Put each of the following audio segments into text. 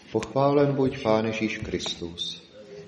Pochválen buď Pán Ježíš Kristus.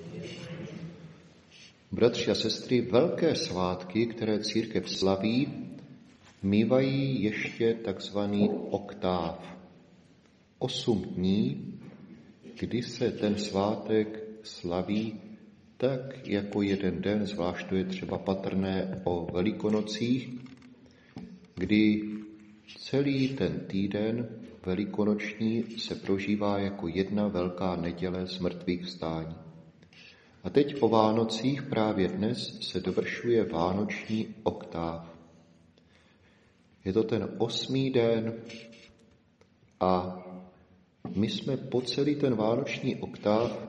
Bratři a sestry, velké svátky, které církev slaví, mívají ještě takzvaný oktáv. 8 dní, kdy se ten svátek slaví tak jako jeden den, zvlášť to je třeba patrné o Velikonocích, kdy celý ten týden velikonoční se prožívá jako jedna velká neděle zmrtvých vstání. A teď o Vánocích právě dnes se dovršuje vánoční oktáv. Je to ten 8. den a my jsme po celý ten vánoční oktáv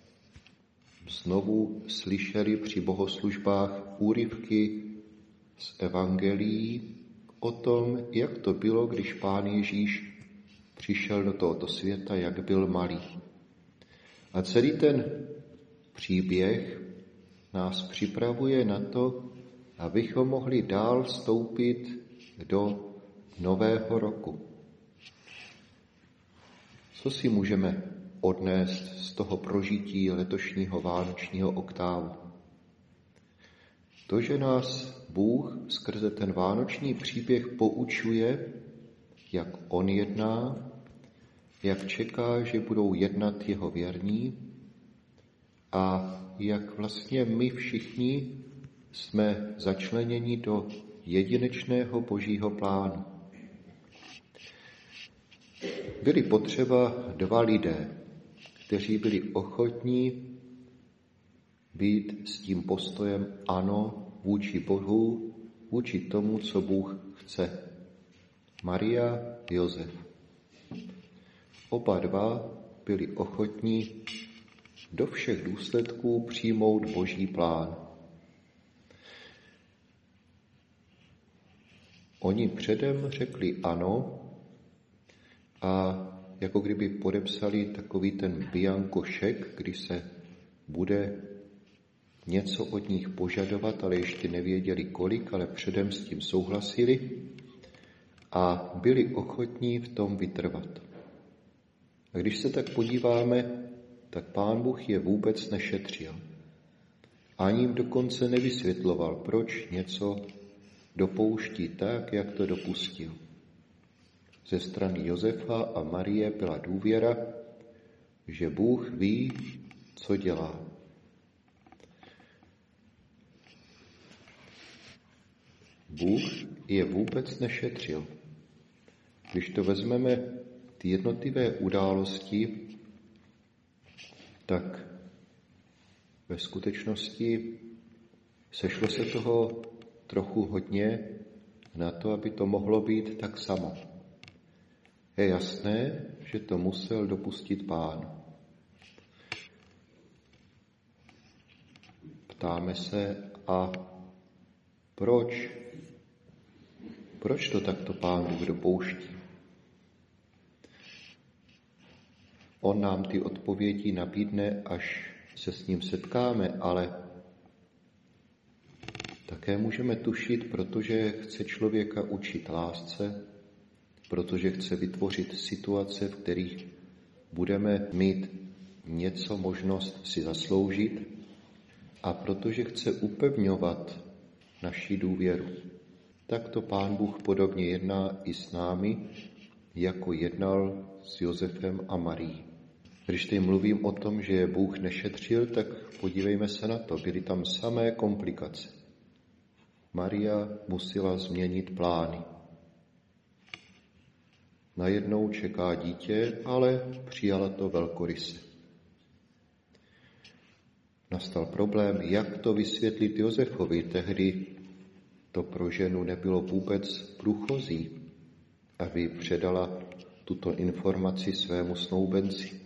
znovu slyšeli při bohoslužbách úryvky z evangelií o tom, jak to bylo, když Pán Ježíš přišel do tohoto světa, jak byl malý. A celý ten příběh nás připravuje na to, abychom mohli dál vstoupit do nového roku. Co si můžeme odnést z toho prožití letošního vánočního oktávu? To, že nás Bůh skrze ten vánoční příběh poučuje, jak on jedná, jak čeká, že budou jednat jeho věrní a jak vlastně my všichni jsme začleněni do jedinečného božího plánu. Byli potřeba 2 lidé, kteří byli ochotní být s tím postojem ano vůči Bohu, vůči tomu, co Bůh chce. Maria, Josef. Oba 2 byli ochotní do všech důsledků přijmout boží plán. Oni předem řekli ano a jako kdyby podepsali takový ten bianko šek, kdy se bude něco od nich požadovat, ale ještě nevěděli kolik, ale předem s tím souhlasili a byli ochotní v tom vytrvat. A když se tak podíváme, tak Pán Bůh je vůbec nešetřil. Ani jim dokonce nevysvětloval, proč něco dopouští tak, jak to dopustil. Ze strany Josefa a Marie byla důvěra, že Bůh ví, co dělá. Bůh je vůbec nešetřil. Když to vezmeme ty jednotlivé události, tak ve skutečnosti sešlo se toho trochu hodně na to, aby to mohlo být tak samo. Je jasné, že to musel dopustit Pán. Ptáme se, a proč? Proč to takto Pán Bůh dopouští? On nám ty odpovědi nabídne, až se s ním setkáme, ale také můžeme tušit, protože chce člověka učit lásce, protože chce vytvořit situace, v kterých budeme mít něco možnost si zasloužit a protože chce upevňovat naši důvěru. Takto Pán Bůh podobně jedná i s námi, jako jednal s Josefem a Marií. Když teď mluvím o tom, že je Bůh nešetřil, tak podívejme se na to. Byly tam samé komplikace. Maria musela změnit plány. Najednou čeká dítě, ale přijala to velkoryse. Nastal problém, jak to vysvětlit Josefovi. Tehdy to pro ženu nebylo vůbec průchozí, aby předala tuto informaci svému snoubenci.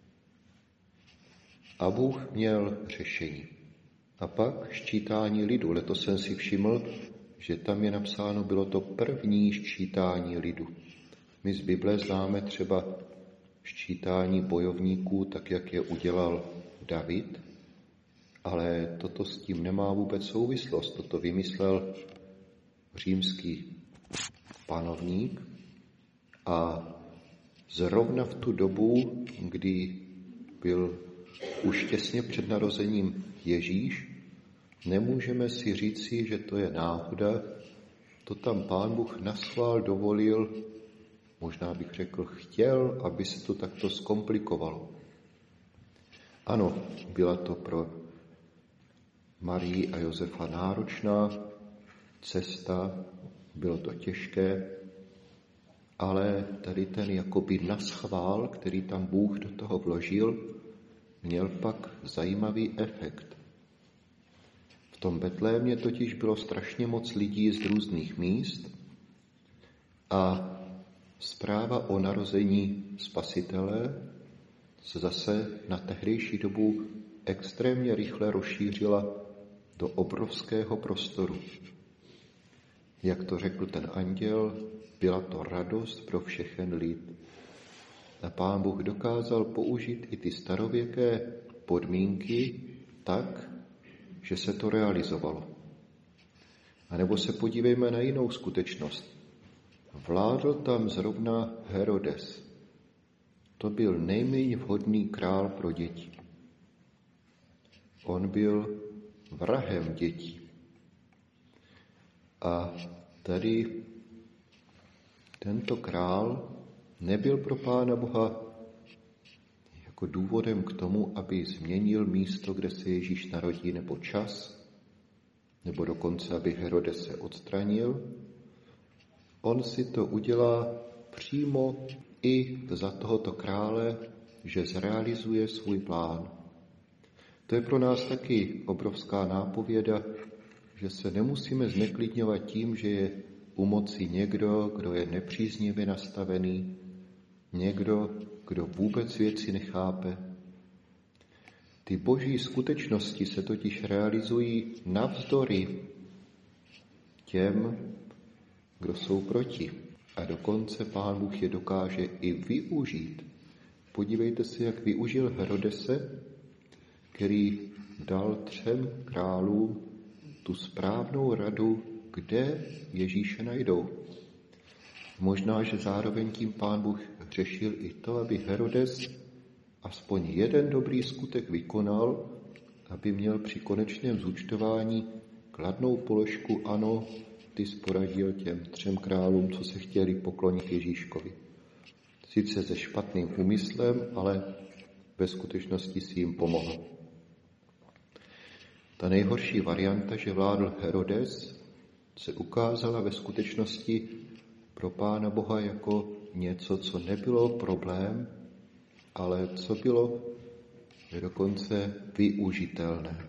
A Bůh měl řešení. A pak sčítání lidu. Letos jsem si všiml, že tam je napsáno, bylo to první sčítání lidu. My z Bible známe třeba sčítání bojovníků, tak jak je udělal David, ale toto s tím nemá vůbec souvislost. Toto vymyslel římský panovník a Zrovna v tu dobu, kdy byl už těsně před narozením Ježíš, nemůžeme si říci, že to je náhoda, to tam Pán Bůh naschvál dovolil, možná bych řekl chtěl, aby se to takto zkomplikovalo. Ano, byla to pro Marii a Josefa náročná cesta, bylo to těžké, ale tady ten jakoby naschvál, který tam Bůh do toho vložil, měl pak zajímavý efekt. V tom Betlémě totiž bylo strašně moc lidí z různých míst a zpráva o narození Spasitele se zase na tehdejší dobu extrémně rychle rozšířila do obrovského prostoru. Jak to řekl ten anděl, byla to radost pro všechen lid. A Pán Bůh dokázal použít i ty starověké podmínky tak, že se to realizovalo. A nebo se podívejme na jinou skutečnost. Vládl tam zrovna Herodes. To byl nejméně vhodný král pro děti. On byl vrahem dětí. A tady tento král nebyl pro Pána Boha jako důvodem k tomu, aby změnil místo, kde se Ježíš narodí, nebo čas, nebo dokonce, aby Herodes se odstranil. On si to udělá přímo i za tohoto krále, že zrealizuje svůj plán. To je pro nás taky obrovská nápověda, že se nemusíme zneklidňovat tím, že je u moci někdo, kdo je nepříznivě nastavený, někdo, kdo vůbec věci nechápe. Ty boží skutečnosti se totiž realizují navzdory těm, kdo jsou proti. A dokonce Pán Bůh je dokáže i využít. Podívejte se, jak využil Herodese, který dal 3 králům tu správnou radu, kde Ježíše najdou. Možná, že zároveň tím Pán Bůh řešil i to, aby Herodes aspoň jeden dobrý skutek vykonal, aby měl při konečném zúčtování kladnou položku, ano, ty jsi poradil těm 3 králům, co se chtěli poklonit Ježíškovi. Sice se špatným úmyslem, ale ve skutečnosti si jim pomohl. Ta nejhorší varianta, že vládl Herodes, se ukázala ve skutečnosti pro Pána Boha jako něco, co nebylo problém, ale co bylo dokonce využitelné.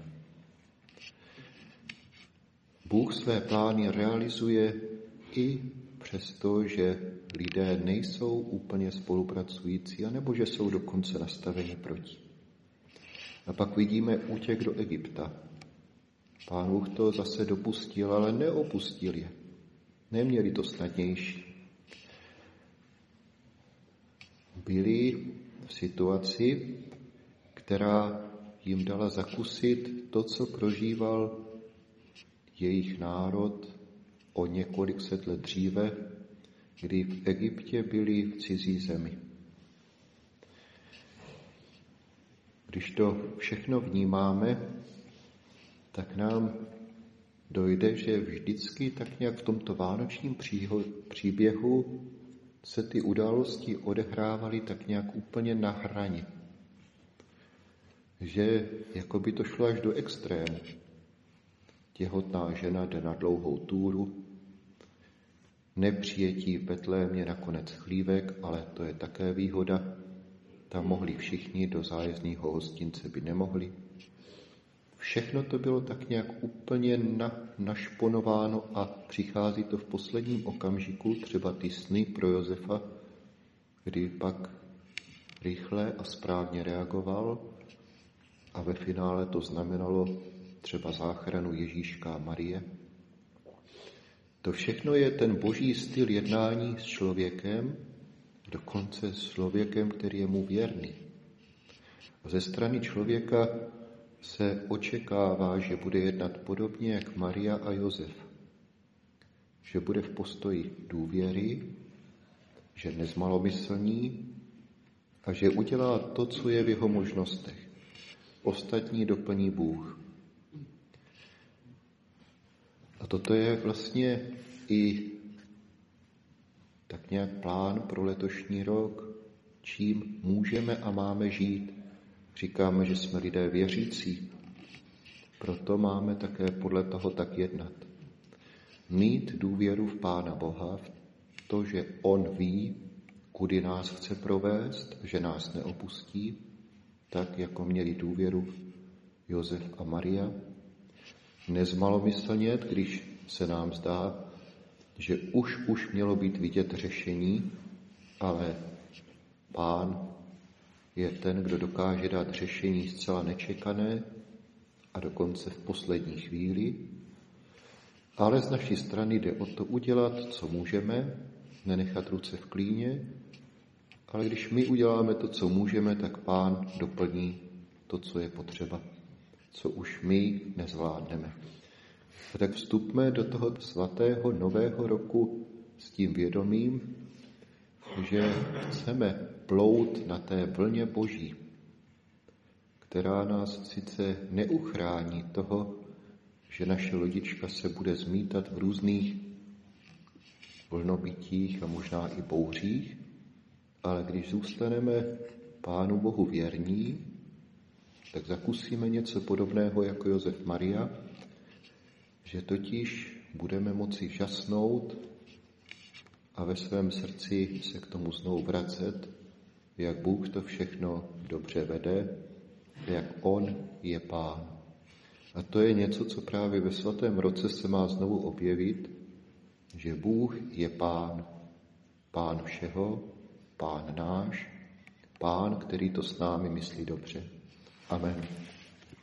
Bůh své plány realizuje i přesto, že lidé nejsou úplně spolupracující, anebo že jsou dokonce nastaveni proti. A pak vidíme útěk do Egypta. Pán Bůh to zase dopustil, ale neopustil je. Neměli to snadnější. Byli v situaci, která jim dala zakusit to, co prožíval jejich národ o několik set let dříve, kdy v Egyptě byli v cizí zemi. Když to všechno vnímáme, tak nám dojde, že vždycky tak nějak v tomto vánočním příběhu se ty události odehrávaly tak nějak úplně na hraně. Že jako by to šlo až do extrému. Těhotná žena jde na dlouhou túru, nepřijetí v Betlémě nakonec chlívek, ale to je také výhoda. Tam mohli všichni, do zájezdního hostince by nemohli. Všechno to bylo tak nějak úplně našponováno a přichází to v posledním okamžiku, třeba ty sny pro Josefa, kdy pak rychle a správně reagoval a ve finále to znamenalo třeba záchranu Ježíška a Marie. To všechno je ten boží styl jednání s člověkem, dokonce s člověkem, který je mu věrný. A ze strany člověka se očekává, že bude jednat podobně jak Maria a Josef. Že bude v postoji důvěry, že nezmalomyslní a že udělá to, co je v jeho možnostech. Ostatní doplní Bůh. A toto je vlastně i tak nějak plán pro letošní rok, čím můžeme a máme žít. Říkáme, že jsme lidé věřící, proto máme také podle toho tak jednat. Mít důvěru v Pána Boha, v to, že On ví, kudy nás chce provést, že nás neopustí, tak jako měli důvěru Josef a Maria. Nezmalomyslnět, když se nám zdá, že už mělo být vidět řešení, ale Pán je ten, kdo dokáže dát řešení zcela nečekané a dokonce v poslední chvíli. Ale z naší strany jde o to udělat, co můžeme, nenechat ruce v klíně, ale když my uděláme to, co můžeme, tak Pán doplní to, co je potřeba, co už my nezvládneme. A tak vstupme do toho svatého nového roku s tím vědomím, že chceme plout na té vlně Boží, která nás sice neuchrání toho, že naše lodička se bude zmítat v různých vlnobytích a možná i bouřích, ale když zůstaneme Pánu Bohu věrní, tak zakusíme něco podobného jako Josef Maria, že totiž budeme moci žasnout a ve svém srdci se k tomu znovu vracet, jak Bůh to všechno dobře vede, jak On je Pán. A to je něco, co právě ve svatém roce se má znovu objevit, že Bůh je Pán, Pán všeho, Pán náš, Pán, který to s námi myslí dobře. Amen.